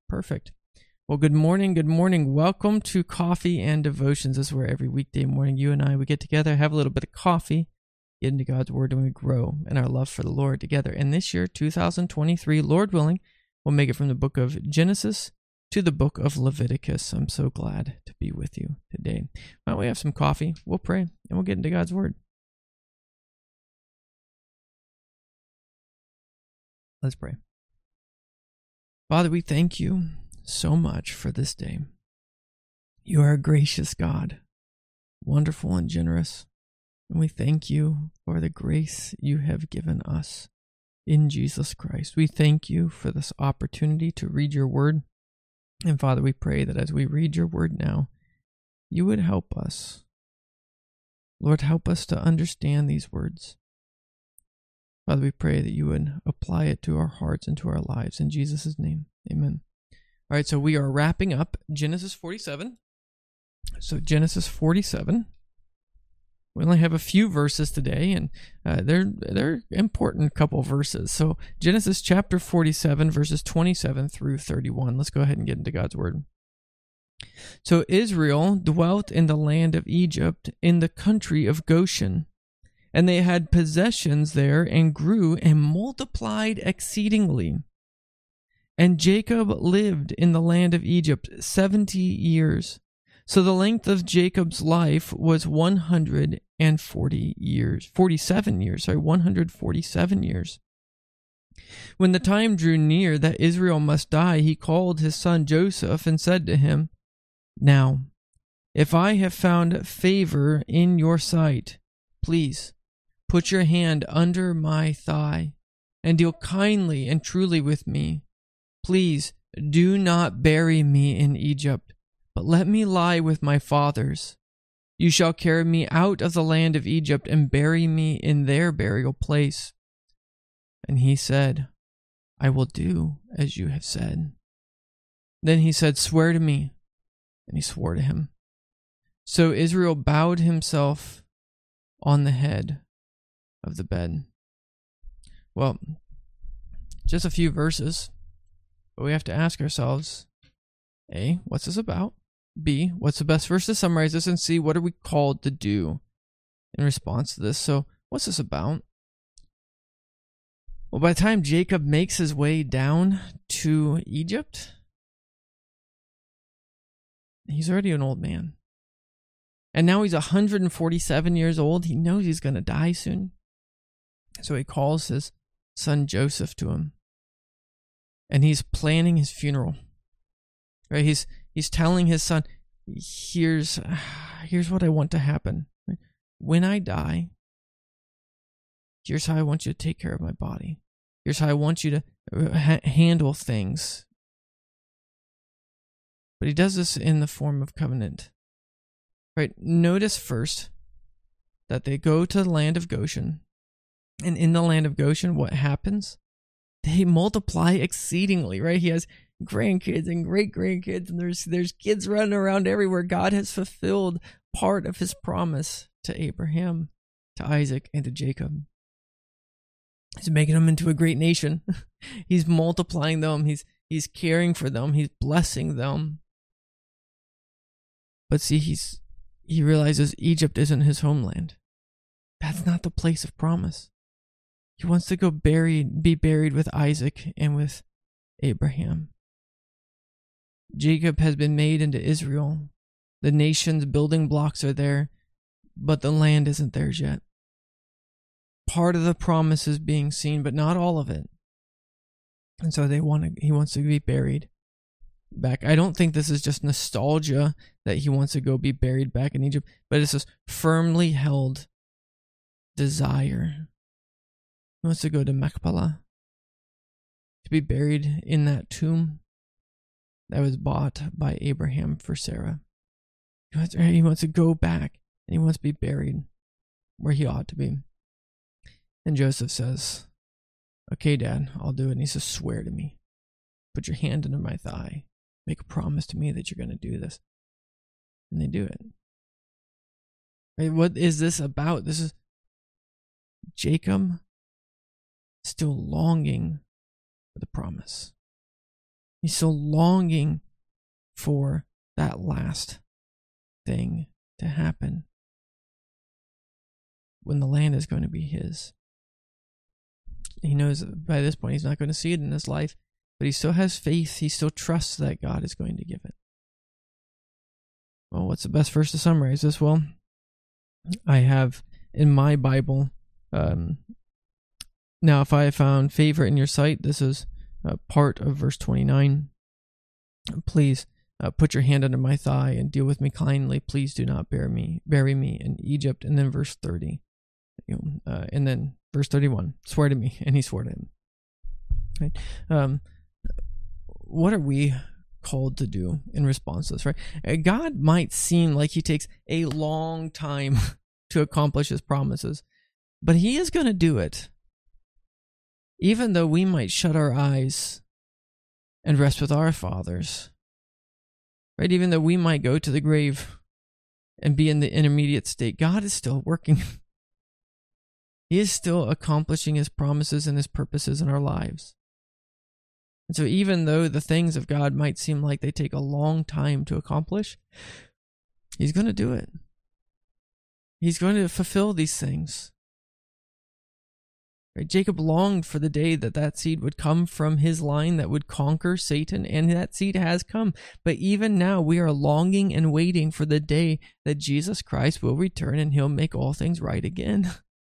Perfect. Well, good morning. Good morning. Welcome to Coffee and Devotions. This is where every weekday morning you and I, we get together, have a little bit of coffee, get into God's Word, and we grow in our love for the Lord together. And this year, 2023, Lord willing, we'll make it from the book of Genesis to the book of Leviticus. I'm so glad to be with you today. Why don't we have some coffee? We'll pray, and we'll get into God's Word. Let's pray. Father, we thank you so much for this day. You are a gracious God, wonderful and generous, and we thank you for the grace you have given us in Jesus Christ. We thank you for this opportunity to read your word, and Father, we pray that as we read your word now, you would help us. Lord, help us to understand these words. Father, we pray that you would apply it to our hearts and to our lives. In Jesus' name, amen. All right, so we are wrapping up Genesis 47. So Genesis 47. We only have a few verses today, and they're important couple verses. So Genesis chapter 47, verses 27 through 31. Let's go ahead and get into God's word. So Israel dwelt in the land of Egypt, in the country of Goshen. And they had possessions there, and grew and multiplied exceedingly. And Jacob lived in the land of Egypt 70 years. So the length of Jacob's life was 147 years. When the time drew near that Israel must die, he called his son Joseph and said to him, "Now, if I have found favor in your sight, please put your hand under my thigh and deal kindly and truly with me. Please do not bury me in Egypt, but let me lie with my fathers. You shall carry me out of the land of Egypt and bury me in their burial place." And he said, "I will do as you have said." Then he said, "Swear to me." And he swore to him. So Israel bowed himself on the head of the bed. Well, just a few verses, but we have to ask ourselves, A, what's this about? B, what's the best verse to summarize this? And C, what are we called to do in response to this? So what's this about? Well, by the time Jacob makes his way down to Egypt, he's already an old man. And now he's 147 years old. He knows he's going to die soon. So he calls his son Joseph to him. And he's planning his funeral. Right? He's telling his son, here's what I want to happen. When I die, here's how I want you to take care of my body. Here's how I want you to handle things. But he does this in the form of covenant. Right? Notice first that they go to the land of Goshen. And in the land of Goshen, what happens? They multiply exceedingly, right? He has grandkids and great-grandkids, and there's kids running around everywhere. God has fulfilled part of his promise to Abraham, to Isaac, and to Jacob. He's making them into a great nation. He's multiplying them. He's caring for them. He's blessing them. But see, he realizes Egypt isn't his homeland. That's not the place of promise. He wants to go be buried with Isaac and with Abraham. Jacob has been made into Israel. The nation's building blocks are there, but the land isn't theirs yet. Part of the promise is being seen, but not all of it. And so he wants to be buried back. I don't think this is just nostalgia that he wants to go be buried back in Egypt, but it's this firmly held desire. He wants to go to Machpelah, to be buried in that tomb that was bought by Abraham for Sarah. He wants to go back, and he wants to be buried where he ought to be. And Joseph says, "Okay, Dad, I'll do it." And he says, "Swear to me. Put your hand under my thigh. Make a promise to me that you're going to do this." And they do it. Right? What is this about? This is Jacob still longing for the promise. He's still longing for that last thing to happen when the land is going to be his. He knows that by this point he's not going to see it in his life, but he still has faith. He still trusts that God is going to give it. Well, what's the best verse to summarize this? Well, I have in my Bible, now if I found favor in your sight, this is part of verse 29. Please put your hand under my thigh and deal with me kindly. Please do not bury me in Egypt. And then verse 30. And then verse 31, swear to me, and he swore to him. Right? What are we called to do in response to this? Right? God might seem like he takes a long time to accomplish his promises, but he is going to do it. Even though we might shut our eyes and rest with our fathers, right? Even though we might go to the grave and be in the intermediate state, God is still working. He is still accomplishing his promises and his purposes in our lives. And so even though the things of God might seem like they take a long time to accomplish, he's going to do it. He's going to fulfill these things. Right? Jacob longed for the day that seed would come from his line that would conquer Satan, and that seed has come. But even now we are longing and waiting for the day that Jesus Christ will return and he'll make all things right again.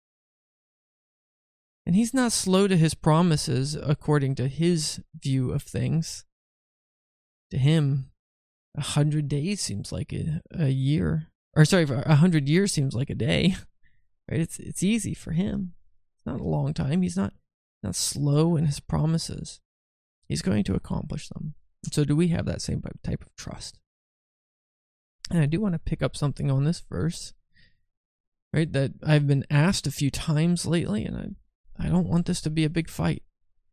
And he's not slow to his promises according to his view of things. To him, 100 days seems like a year. Or sorry, 100 years seems like a day. Right? It's easy for him. It's not a long time. He's not slow in his promises. He's going to accomplish them. And so do we have that same type of trust? And I do want to pick up something on this verse, right? That I've been asked a few times lately, and I don't want this to be a big fight.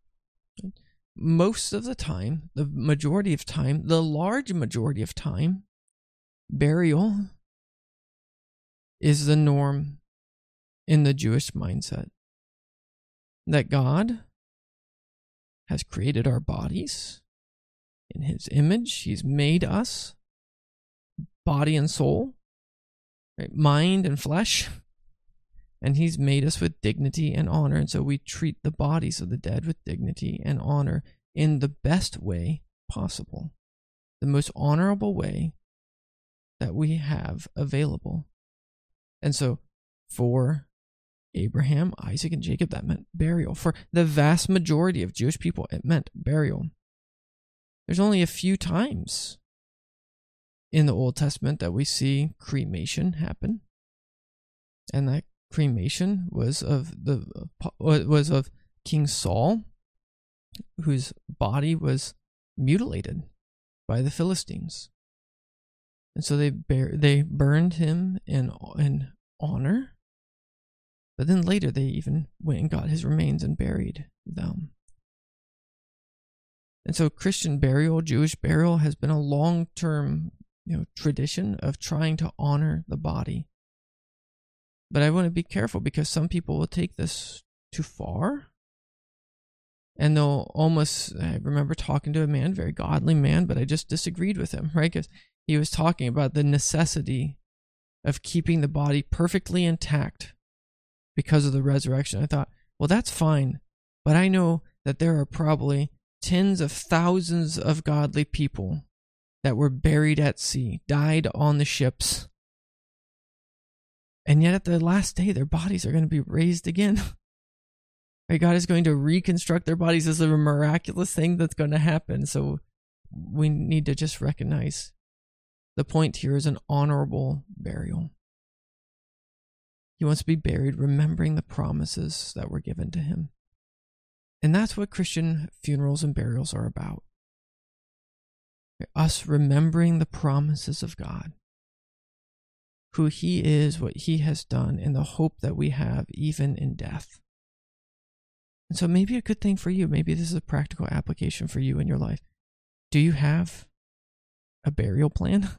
Most of the time, the majority of time, the large majority of time, burial is the norm in the Jewish mindset. That God has created our bodies in his image. He's made us, body and soul, right? Mind and flesh. And he's made us with dignity and honor. And so we treat the bodies of the dead with dignity and honor in the best way possible. The most honorable way that we have available. And so for Abraham, Isaac, and Jacob, that meant burial. For the vast majority of Jewish people, it meant burial. There's only a few times in the Old Testament that we see cremation happen. And that cremation was of King Saul, whose body was mutilated by the Philistines, and so they burned him in honor. But then later they even went and got his remains and buried them. And so Christian burial, Jewish burial, has been a long-term tradition of trying to honor the body. But I want to be careful because some people will take this too far. And they'll I remember talking to a man, very godly man, but I just disagreed with him, right? Because he was talking about the necessity of keeping the body perfectly intact because of the resurrection. I thought, well, that's fine. But I know that there are probably tens of thousands of godly people that were buried at sea, died on the ships. And yet at the last day, their bodies are going to be raised again. Right? God is going to reconstruct their bodies. This is a miraculous thing that's going to happen. So we need to just recognize the point here is an honorable burial. He wants to be buried remembering the promises that were given to him. And that's what Christian funerals and burials are about. Us remembering the promises of God. Who he is, what he has done, and the hope that we have even in death. And so maybe a good thing for you, maybe this is a practical application for you in your life. Do you have a burial plan?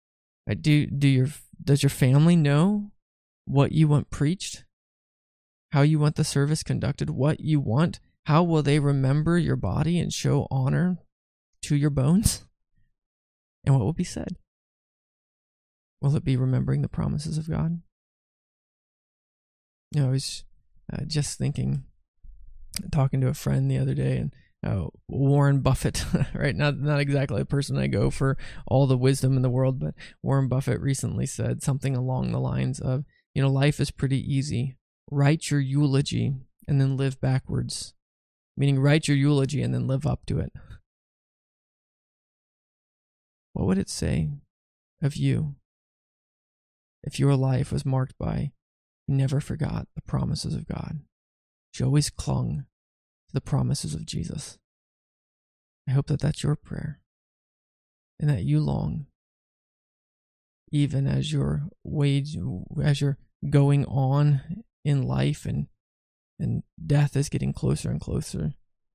Does your family know what you want preached? How you want the service conducted? What you want? How will they remember your body and show honor to your bones? And what will be said? Will it be remembering the promises of God? I was just thinking, talking to a friend the other day, and Warren Buffett, right? Not exactly a person I go for all the wisdom in the world, but Warren Buffett recently said something along the lines of, life is pretty easy. Write your eulogy and then live backwards. Meaning, write your eulogy and then live up to it. What would it say of you if your life was marked by you never forgot the promises of God? You always clung to the promises of Jesus. I hope that that's your prayer, and that you long, even as you're going on in life and death is getting closer and closer,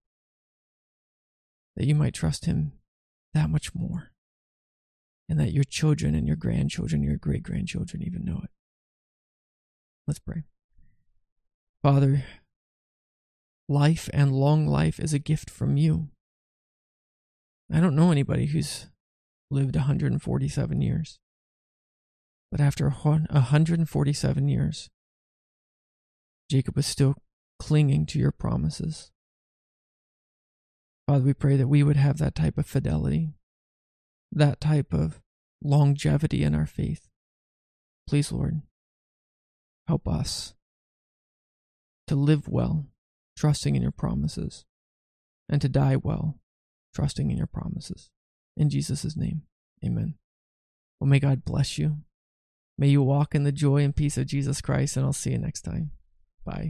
that you might trust Him that much more, and that your children and your grandchildren, your great-grandchildren even know it. Let's pray. Father, life and long life is a gift from you. I don't know anybody who's lived 147 years. But after 147 years, Jacob was still clinging to your promises. Father, we pray that we would have that type of fidelity, that type of longevity in our faith. Please, Lord, help us to live well, trusting in your promises, and to die well, trusting in your promises. In Jesus' name, amen. Well, may God bless you. May you walk in the joy and peace of Jesus Christ, and I'll see you next time. Bye.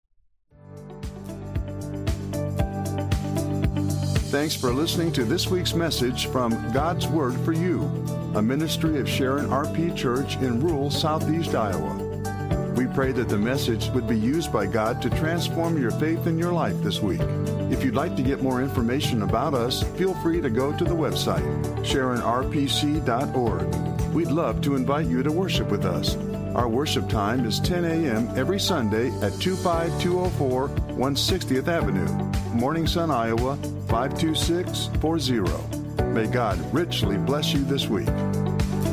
Thanks for listening to this week's message from God's Word for You, a ministry of Sharon RP Church in rural southeast Iowa. We pray that the message would be used by God to transform your faith in your life this week. If you'd like to get more information about us, feel free to go to the website, SharonRPC.org. We'd love to invite you to worship with us. Our worship time is 10 a.m. every Sunday at 25204 160th Avenue, Morning Sun, Iowa, 52640. May God richly bless you this week.